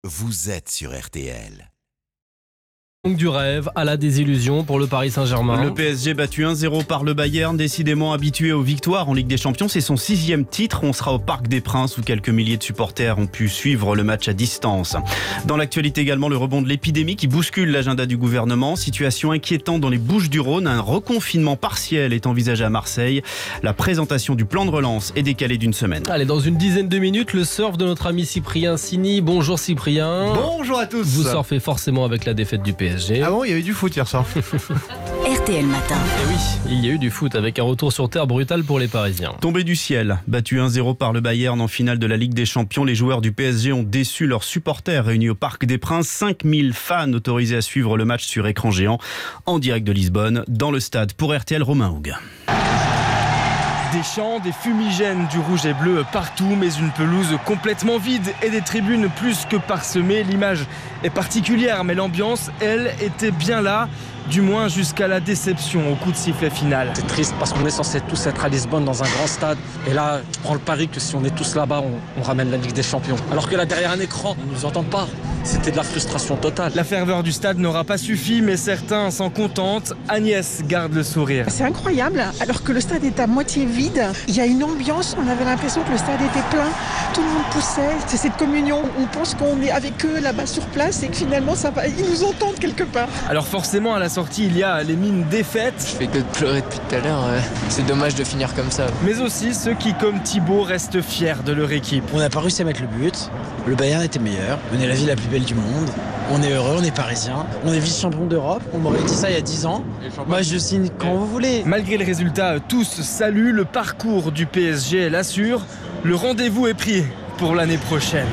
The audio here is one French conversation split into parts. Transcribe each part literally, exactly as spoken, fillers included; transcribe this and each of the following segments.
vous êtes sur R T L. Du rêve à la désillusion pour le Paris Saint-Germain. Le P S G battu un zéro par le Bayern, décidément habitué aux victoires en Ligue des Champions. C'est son sixième titre. On sera au Parc des Princes où quelques milliers de supporters ont pu suivre le match à distance. Dans l'actualité également, le rebond de l'épidémie qui bouscule l'agenda du gouvernement. Situation inquiétante dans les Bouches-du-Rhône. Un reconfinement partiel est envisagé à Marseille. La présentation du plan de relance est décalée d'une semaine. Allez, dans une dizaine de minutes, le surf de notre ami Cyprien Sini. Bonjour Cyprien. Bonjour à tous. Vous surfez forcément avec la défaite du P S G. Ah bon, il y a eu du foot hier soir. R T L Matin. Et oui, il y a eu du foot avec un retour sur terre brutal pour les Parisiens. Tombé du ciel, battu un zéro par le Bayern en finale de la Ligue des Champions, les joueurs du P S G ont déçu leurs supporters réunis au Parc des Princes. cinq mille fans autorisés à suivre le match sur écran géant en direct de Lisbonne, dans le stade. Pour R T L, Romain Hougue. Des chants, des fumigènes, du rouge et bleu partout, mais une pelouse complètement vide et des tribunes plus que parsemées. L'image est particulière, mais l'ambiance, elle, était bien là, du moins jusqu'à la déception au coup de sifflet final. C'est triste parce qu'on est censé tous être à Lisbonne dans un grand stade. Et là, je prends le pari que si on est tous là-bas, on, on ramène la Ligue des Champions. Alors que là, derrière un écran, on ne nous entend pas. C'était de la frustration totale. La ferveur du stade n'aura pas suffi, mais certains s'en contentent. Agnès garde le sourire. C'est incroyable, alors que le stade est à moitié vide. Il y a une ambiance, on avait l'impression que le stade était plein. Tout le monde poussait, c'est cette communion. On pense qu'on est avec eux là-bas sur place et que finalement, ça va... ils nous entendent quelque part. Alors forcément, à la sortie, il y a les mines défaites. Je fais que de pleurer depuis tout à l'heure. Euh, c'est dommage de finir comme ça. Mais aussi ceux qui, comme Thibaut, restent fiers de leur équipe. On n'a pas réussi à mettre le but. Le Bayern était meilleur. On est la ville la plus belle du monde. On est heureux, on est parisien. On est vice-champion d'Europe. On m'aurait dit ça il y a dix ans. Moi, je signe quand vous voulez. Malgré le résultat, tous saluent le parcours du P S G, l'assure. Le rendez-vous est pris pour l'année prochaine.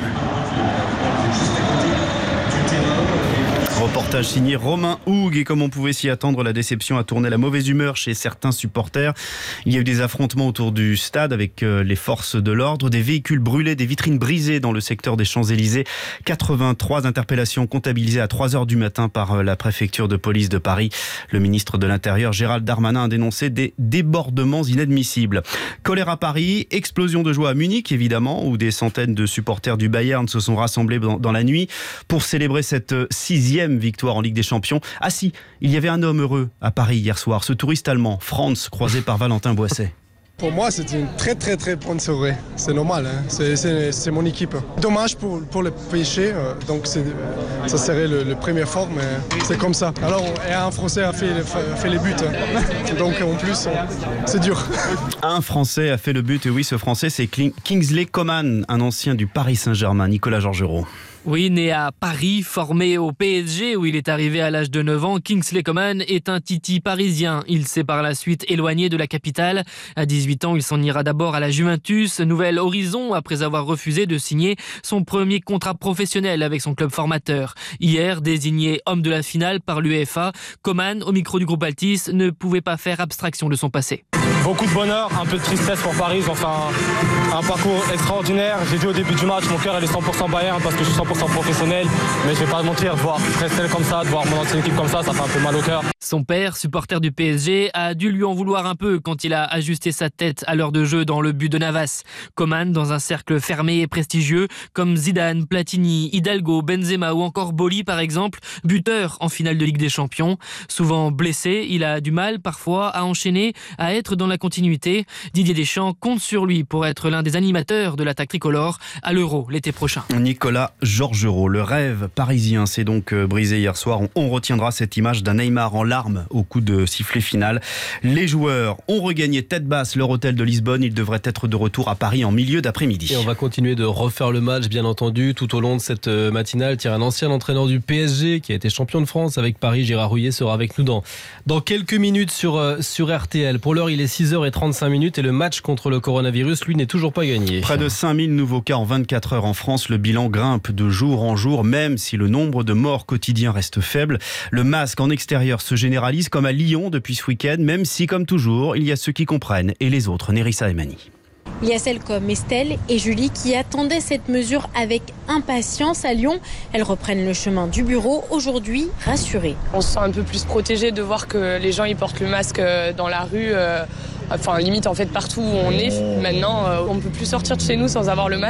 Reportage signé Romain Hougue, et comme on pouvait s'y attendre, la déception a tourné la mauvaise humeur chez certains supporters. Il y a eu des affrontements autour du stade avec les forces de l'ordre, des véhicules brûlés, des vitrines brisées dans le secteur des Champs-Élysées. quatre-vingt-trois interpellations comptabilisées à trois heures du matin par la préfecture de police de Paris. Le ministre de l'Intérieur, Gérald Darmanin, a dénoncé des débordements inadmissibles. Colère à Paris, explosion de joie à Munich évidemment, où des centaines de supporters du Bayern se sont rassemblés dans, dans la nuit pour célébrer cette sixième victoire en Ligue des Champions. Ah si, il y avait un homme heureux à Paris hier soir, ce touriste allemand, Franz, croisé par Valentin Boisset. Pour moi, c'est une très très très bonne soirée. C'est normal, hein. c'est, c'est, c'est mon équipe. Dommage pour, pour le P S G, euh, donc c'est, ça serait le, le premier fort, mais c'est comme ça. Alors, un Français a fait, a fait les buts, hein. Donc en plus, c'est dur. Un Français a fait le but, et oui, ce Français, c'est Kingsley Coman, un ancien du Paris Saint-Germain, Nicolas Georgerot. Oui, né à Paris, formé au P S G où il est arrivé à l'âge de neuf ans, Kingsley Coman est un titi parisien. Il s'est par la suite éloigné de la capitale. À dix-huit ans, il s'en ira d'abord à la Juventus, Nouvel Horizon, après avoir refusé de signer son premier contrat professionnel avec son club formateur. Hier, désigné homme de la finale par l'UEFA, Coman, au micro du groupe Altis, ne pouvait pas faire abstraction de son passé. Beaucoup de bonheur, un peu de tristesse pour Paris. Ils ont fait un, un parcours extraordinaire. J'ai dit au début du match, mon cœur est cent pour cent Bayern parce que je suis cent pour cent professionnel. Mais je vais pas mentir, voir Prestel comme ça, de voir mon ancienne équipe comme ça, ça fait un peu mal au cœur. Son père, supporter du P S G, a dû lui en vouloir un peu quand il a ajusté sa tête à l'heure de jeu dans le but de Navas. Coman, dans un cercle fermé et prestigieux, comme Zidane, Platini, Hidalgo, Benzema ou encore Boli par exemple, buteur en finale de Ligue des Champions. Souvent blessé, il a du mal parfois à enchaîner, à être dans la continuité. Didier Deschamps compte sur lui pour être l'un des animateurs de l'attaque tricolore à l'Euro l'été prochain. Nicolas Georgerot, le rêve parisien s'est donc brisé hier soir. On, on retiendra cette image d'un Neymar en larmes au coup de sifflet final. Les joueurs ont regagné tête basse leur hôtel de Lisbonne. Ils devraient être de retour à Paris en milieu d'après-midi. Et on va continuer de refaire le match, bien entendu, tout au long de cette matinale. Tiens, un ancien entraîneur du P S G qui a été champion de France avec Paris, Gérard Rouillet, sera avec nous dans, dans quelques minutes sur, sur R T L. Pour l'heure, il est six heures trente-cinq et le match contre le coronavirus, lui, n'est toujours pas gagné. Près de cinq mille nouveaux cas en vingt-quatre heures en France. Le bilan grimpe de jour en jour, même si le nombre de morts quotidiens reste faible. Le masque en extérieur se généralise comme à Lyon depuis ce week-end, même si, comme toujours, il y a ceux qui comprennent et les autres. Nérissa Emani. Il y a celles comme Estelle et Julie qui attendaient cette mesure avec impatience à Lyon. Elles reprennent le chemin du bureau, aujourd'hui rassurées. On se sent un peu plus protégé de voir que les gens ils portent le masque dans la rue, euh, enfin limite en fait partout où on est. Maintenant, euh, on ne peut plus sortir de chez nous sans avoir le masque.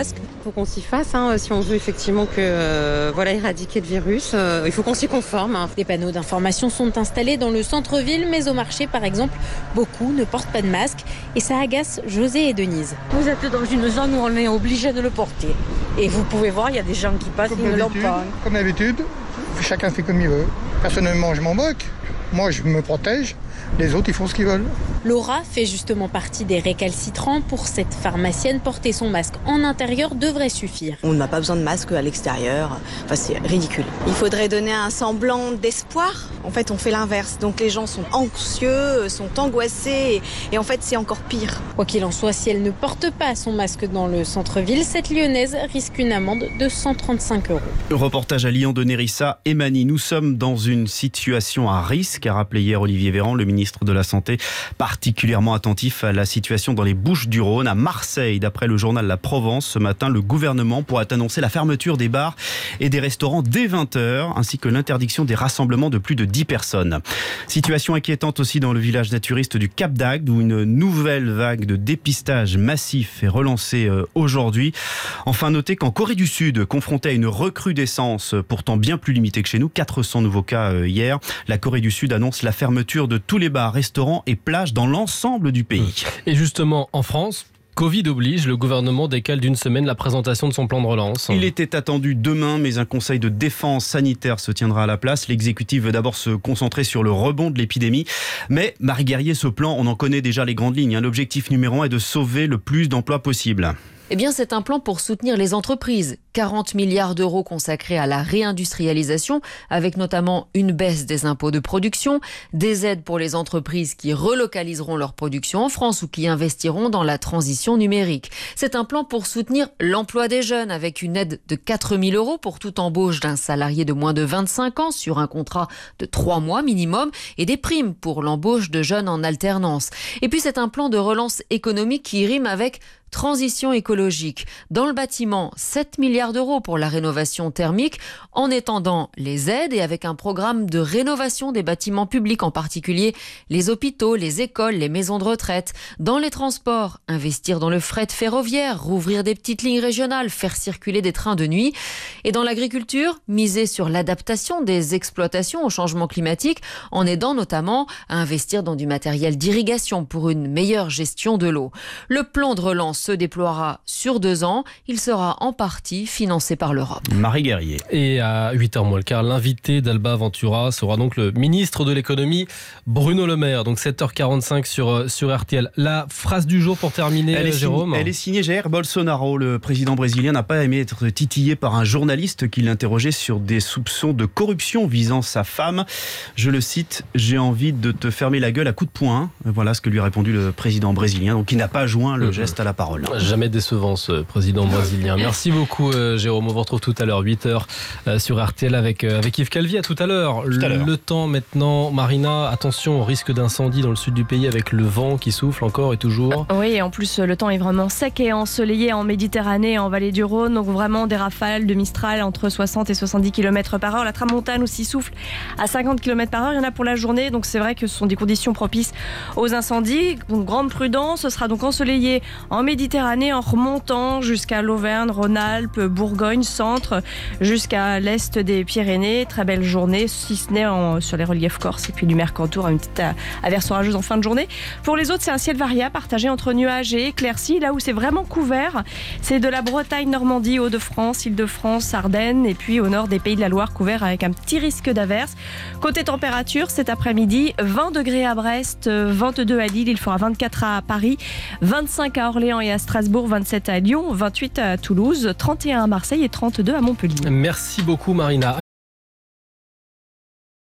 faut qu'on s'y fasse. Hein, si on veut effectivement que, euh, voilà, éradiquer le virus, euh, il faut qu'on s'y conforme. Hein. Des panneaux d'information sont installés dans le centre-ville, mais au marché, par exemple, beaucoup ne portent pas de masque et ça agace José et Denise. Vous êtes dans une zone où on est obligé de le porter. Et vous pouvez voir, il y a des gens qui passent et ne l'ont pas. Comme d'habitude, chacun fait comme il veut. Personnellement, je m'en moque. Moi, je me protège. Les autres, ils font ce qu'ils veulent. Laura fait justement partie des récalcitrants. Pour cette pharmacienne, porter son masque en intérieur devrait suffire. On n'a pas besoin de masque à l'extérieur. Enfin, c'est ridicule. Il faudrait donner un semblant d'espoir. En fait, on fait l'inverse. Donc les gens sont anxieux, sont angoissés. Et, et en fait, c'est encore pire. Quoi qu'il en soit, si elle ne porte pas son masque dans le centre-ville, cette Lyonnaise risque une amende de cent trente-cinq euros. Reportage à Lyon de Nérissa et Mani. Nous sommes dans une situation à risque, a rappelé hier Olivier Véran, le ministre de la Santé, particulièrement attentif à la situation dans les Bouches-du-Rhône. À Marseille, d'après le journal La Provence, ce matin, le gouvernement pourrait annoncer la fermeture des bars et des restaurants dès vingt heures, ainsi que l'interdiction des rassemblements de plus de dix personnes. Situation inquiétante aussi dans le village naturiste du Cap d'Agde, où une nouvelle vague de dépistage massif est relancée aujourd'hui. Enfin, notez qu'en Corée du Sud, confrontée à une recrudescence pourtant bien plus limitée que chez nous, quatre cents nouveaux cas hier, la Corée du Sud annonce la fermeture de tous les bars, restaurants et plages dans l'ensemble du pays. Et justement, en France, Covid oblige, le gouvernement décale d'une semaine la présentation de son plan de relance. Il était attendu demain, mais un conseil de défense sanitaire se tiendra à la place. L'exécutif veut d'abord se concentrer sur le rebond de l'épidémie. Mais Marie Guerrier, ce plan, on en connaît déjà les grandes lignes. L'objectif numéro un est de sauver le plus d'emplois possible. Eh bien, c'est un plan pour soutenir les entreprises. quarante milliards d'euros consacrés à la réindustrialisation, avec notamment une baisse des impôts de production, des aides pour les entreprises qui relocaliseront leur production en France ou qui investiront dans la transition numérique. C'est un plan pour soutenir l'emploi des jeunes, avec une aide de quatre mille euros pour toute embauche d'un salarié de moins de vingt-cinq ans sur un contrat de trois mois minimum et des primes pour l'embauche de jeunes en alternance. Et puis, c'est un plan de relance économique qui rime avec transition écologique. Dans le bâtiment, sept milliards d'euros pour la rénovation thermique, en étendant les aides et avec un programme de rénovation des bâtiments publics, en particulier les hôpitaux, les écoles, les maisons de retraite. Dans les transports, investir dans le fret ferroviaire, rouvrir des petites lignes régionales, faire circuler des trains de nuit. Et dans l'agriculture, miser sur l'adaptation des exploitations au changement climatique, en aidant notamment à investir dans du matériel d'irrigation pour une meilleure gestion de l'eau. Le plan de relance se déploiera sur deux ans. Il sera en partie financé par l'Europe. Marie Guerrier. Et à huit heures moins le quart, l'invité d'Alba Ventura sera donc le ministre de l'économie, Bruno Le Maire. Donc sept heures quarante-cinq sur, sur R T L. La phrase du jour pour terminer, elle est Jérôme. Signée, elle est signée Jair Bolsonaro. Le président brésilien n'a pas aimé être titillé par un journaliste qui l'interrogeait sur des soupçons de corruption visant sa femme. Je le cite, « J'ai envie de te fermer la gueule à coups de poing ». Voilà ce que lui a répondu le président brésilien. Donc il n'a pas joint le mmh. geste à la parole. Jamais décevant ce président brésilien. Merci beaucoup euh, Jérôme. On vous retrouve tout à l'heure, huit heures euh, sur R T L avec, euh, avec Yves Calvi. À tout à l'heure. Le, le temps maintenant, Marina, attention au risque d'incendie dans le sud du pays avec le vent qui souffle encore et toujours. Oui, et en plus le temps est vraiment sec et ensoleillé en Méditerranée, en vallée du Rhône. Donc vraiment des rafales de Mistral entre soixante et soixante-dix kilomètres par heure. La tramontane aussi souffle à cinquante kilomètres par heure. Il y en a pour la journée. Donc c'est vrai que ce sont des conditions propices aux incendies. Donc grande prudence. Ce sera donc ensoleillé en Méditerranée. Méditerranée en remontant jusqu'à l'Auvergne, Rhône-Alpes, Bourgogne, centre, jusqu'à l'est des Pyrénées. Très belle journée, si ce n'est en, sur les reliefs corses et puis du Mercantour, une petite averse orageuse en fin de journée. Pour les autres, c'est un ciel variable, partagé entre nuages et éclaircies. Là où c'est vraiment couvert, c'est de la Bretagne, Normandie, Hauts-de-France, Île-de-France, Ardennes et puis au nord des Pays de la Loire, couvert avec un petit risque d'averse. Côté température, cet après-midi, vingt degrés à Brest, vingt-deux à Lille, il fera vingt-quatre à Paris, vingt-cinq à Orléans et à Strasbourg, vingt-sept à Lyon, vingt-huit à Toulouse, trente et un à Marseille et trente-deux à Montpellier. Merci beaucoup Marina.